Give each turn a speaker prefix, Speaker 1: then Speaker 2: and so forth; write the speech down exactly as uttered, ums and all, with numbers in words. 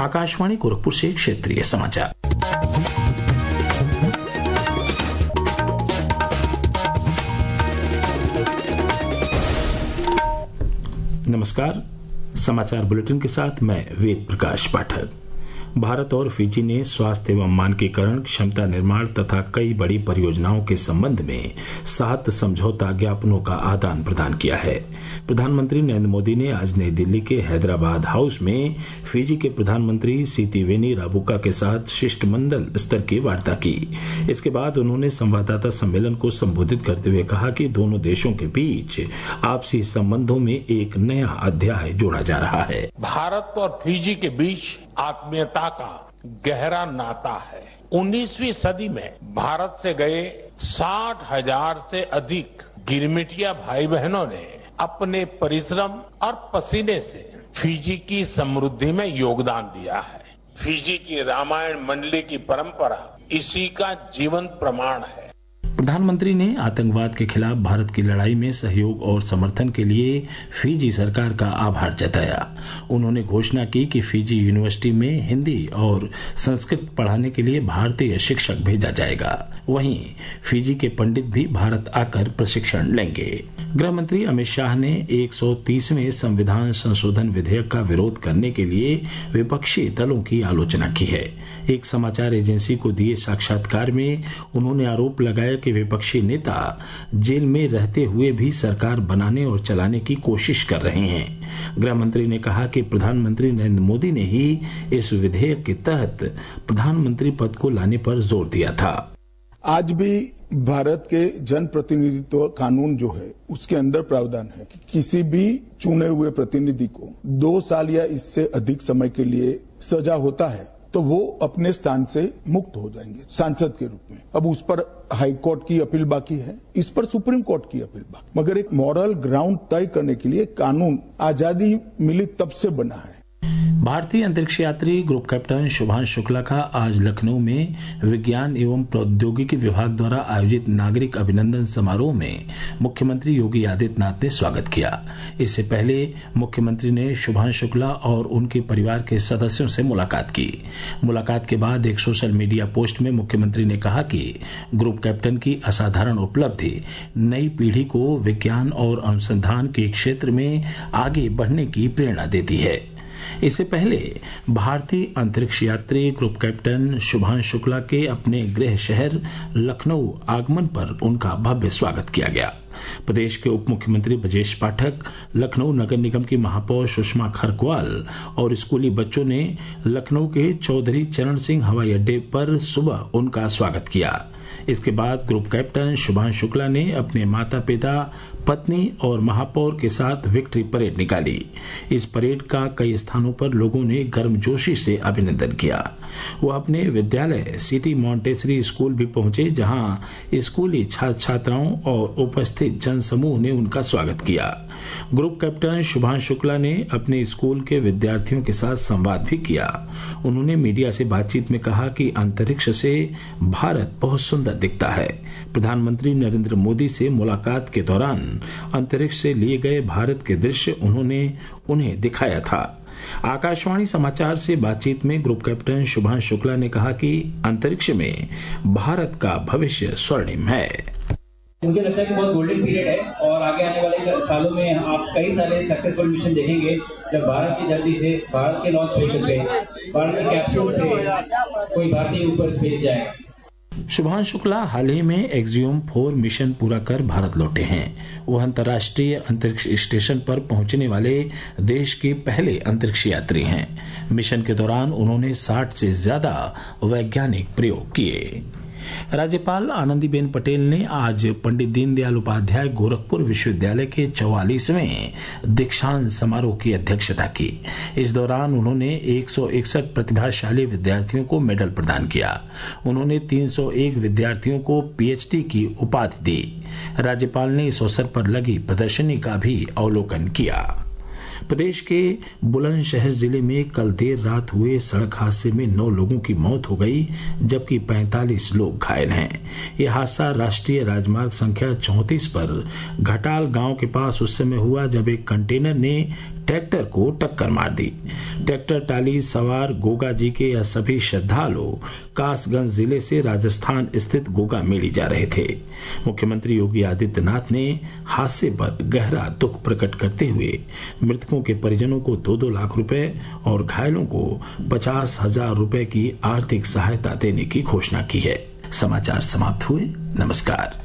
Speaker 1: आकाशवाणी गोरखपुर से क्षेत्रीय समाचार। नमस्कार, समाचार बुलेटिन के साथ मैं वेद प्रकाश पाठक। भारत और फिजी ने स्वास्थ्य एवं मानकीकरण, क्षमता निर्माण तथा कई बड़ी परियोजनाओं के संबंध में सात समझौता ज्ञापनों का आदान प्रदान किया है। प्रधानमंत्री नरेंद्र मोदी ने आज नई दिल्ली के हैदराबाद हाउस में फिजी के प्रधानमंत्री सितिवेनी राबुका के साथ शिष्टमंडल स्तर की वार्ता की। इसके बाद उन्होंने संवाददाता सम्मेलन को संबोधित करते हुए कहा कि दोनों देशों के बीच आपसी संबंधों में एक नया अध्याय जोड़ा जा रहा है।
Speaker 2: भारत और फिजी के बीच आत्मीयता का गहरा नाता है। उन्नीसवीं सदी में भारत से गए साठ हजार से अधिक गिरमिटिया भाई बहनों ने अपने परिश्रम और पसीने से फिजी की समृद्धि में योगदान दिया है। फिजी की रामायण मंडली की परंपरा इसी का जीवंत प्रमाण है।
Speaker 1: प्रधानमंत्री ने आतंकवाद के खिलाफ भारत की लड़ाई में सहयोग और समर्थन के लिए फिजी सरकार का आभार जताया। उन्होंने घोषणा की कि फिजी यूनिवर्सिटी में हिंदी और संस्कृत पढ़ाने के लिए भारतीय शिक्षक भेजा जाएगा। वहीं फिजी के पंडित भी भारत आकर प्रशिक्षण लेंगे। गृह मंत्री अमित शाह ने एक सौ तीसवें संविधान संशोधन विधेयक का विरोध करने के लिए विपक्षी दलों की आलोचना की है। एक समाचार एजेंसी को दिए साक्षात्कार में उन्होंने आरोप लगाया कि विपक्षी नेता जेल में रहते हुए भी सरकार बनाने और चलाने की कोशिश कर रहे हैं। गृह मंत्री ने कहा कि प्रधानमंत्री नरेंद्र मोदी ने ही इस विधेयक के तहत प्रधानमंत्री पद को लाने पर जोर दिया था।
Speaker 3: आज भी भारत के जन प्रतिनिधित्व कानून जो है उसके अंदर प्रावधान है कि किसी भी चुने हुए प्रतिनिधि को दो साल या इससे अधिक समय के लिए सजा होता है तो वो अपने स्थान से मुक्त हो जाएंगे सांसद के रूप में। अब उस पर हाई कोर्ट की अपील बाकी है, इस पर सुप्रीम कोर्ट की अपील बाकी, मगर एक मॉरल ग्राउंड तय करने के लिए कानून आजादी मिली तब से बना है।
Speaker 1: भारतीय अंतरिक्ष यात्री ग्रुप कैप्टन शुभांशु शुक्ला का आज लखनऊ में विज्ञान एवं प्रौद्योगिकी विभाग द्वारा आयोजित नागरिक अभिनंदन समारोह में मुख्यमंत्री योगी आदित्यनाथ ने स्वागत किया। इससे पहले मुख्यमंत्री ने शुभांशु शुक्ला और उनके परिवार के सदस्यों से मुलाकात की। मुलाकात के बाद एक सोशल मीडिया पोस्ट में मुख्यमंत्री ने कहा कि ग्रुप कैप्टन की असाधारण उपलब्धि नई पीढ़ी को विज्ञान और अनुसंधान के क्षेत्र में आगे बढ़ने की प्रेरणा देती है। इससे पहले भारतीय अंतरिक्ष यात्री ग्रुप कैप्टन शुभांशु शुक्ला के अपने गृह शहर लखनऊ आगमन पर उनका भव्य स्वागत किया गया। प्रदेश के उप मुख्यमंत्री ब्रजेश पाठक, लखनऊ नगर निगम की महापौर सुषमा खरकवाल और स्कूली बच्चों ने लखनऊ के चौधरी चरण सिंह हवाई अड्डे पर सुबह उनका स्वागत किया। इसके बाद ग्रुप कैप्टन शुभांशु शुक्ला ने अपने माता पिता, पत्नी और महापौर के साथ विक्ट्री परेड निकाली। इस परेड का कई स्थानों पर लोगों ने गर्मजोशी से अभिनंदन किया। वह अपने विद्यालय सिटी मॉन्टेसरी स्कूल भी पहुंचे, जहां स्कूली छात्र छात्राओं और उपस्थित जनसमूह ने उनका स्वागत किया। ग्रुप कैप्टन शुभांशु शुक्ला ने अपने स्कूल के विद्यार्थियों के साथ संवाद भी किया। उन्होंने मीडिया से बातचीत में कहा कि अंतरिक्ष से भारत बहुत सुंदर दिखता है। प्रधानमंत्री नरेंद्र मोदी से मुलाकात के दौरान अंतरिक्ष से लिए गए भारत के दृश्य उन्होंने उन्हें दिखाया था। आकाशवाणी समाचार से बातचीत में ग्रुप कैप्टन शुभांशु शुक्ला ने कहा कि अंतरिक्ष में भारत का भविष्य स्वर्णिम है।
Speaker 4: मुझे लगता है कि बहुत गोल्डन पीरियड है और आगे आने वाले सालों में आप कई सारे सक्सेसफुल मिशन देखेंगे जब भारत की धरती से भारत के लॉन्च व्हीकल पे, भारत के कैप्सूल पे कोई भारतीय ऊपर स्पेस जाए।
Speaker 1: शुभांशु शुक्ला हाल ही में एक्सियोम फोर मिशन पूरा कर भारत लौटे हैं। वह अंतर्राष्ट्रीय अंतरिक्ष स्टेशन पर पहुंचने वाले देश के पहले अंतरिक्ष यात्री हैं। मिशन के दौरान उन्होंने साठ से ज्यादा वैज्ञानिक प्रयोग किए। राज्यपाल आनंदीबेन पटेल ने आज पंडित दीनदयाल उपाध्याय गोरखपुर विश्वविद्यालय के चौवालीसवें दीक्षांत समारोह की अध्यक्षता की। इस दौरान उन्होंने एक सौ इकसठ प्रतिभाशाली विद्यार्थियों को मेडल प्रदान किया। उन्होंने तीन सौ एक विद्यार्थियों को पीएचडी की उपाधि दी। राज्यपाल ने इस अवसर पर लगी प्रदर्शनी का भी अवलोकन किया। प्रदेश के बुलंदशहर जिले में कल देर रात हुए सड़क हादसे में नौ लोगों की मौत हो गई, जबकि पैंतालीस लोग घायल हैं। यह हादसा राष्ट्रीय राजमार्ग संख्या चौंतीस पर घटाल गांव के पास उस समय हुआ जब एक कंटेनर ने ट्रैक्टर को टक्कर मार दी। ट्रैक्टर टाली सवार गोगा जी के यह सभी श्रद्धालु कासगंज जिले से राजस्थान स्थित गोगा मेली जा रहे थे। मुख्यमंत्री योगी आदित्यनाथ ने हादसे पर गहरा दुख प्रकट करते हुए मृतकों के परिजनों को दो दो लाख रुपए और घायलों को पचास हजार रुपए की आर्थिक सहायता देने की घोषणा की है। समाचार समाप्त हुए। नमस्कार।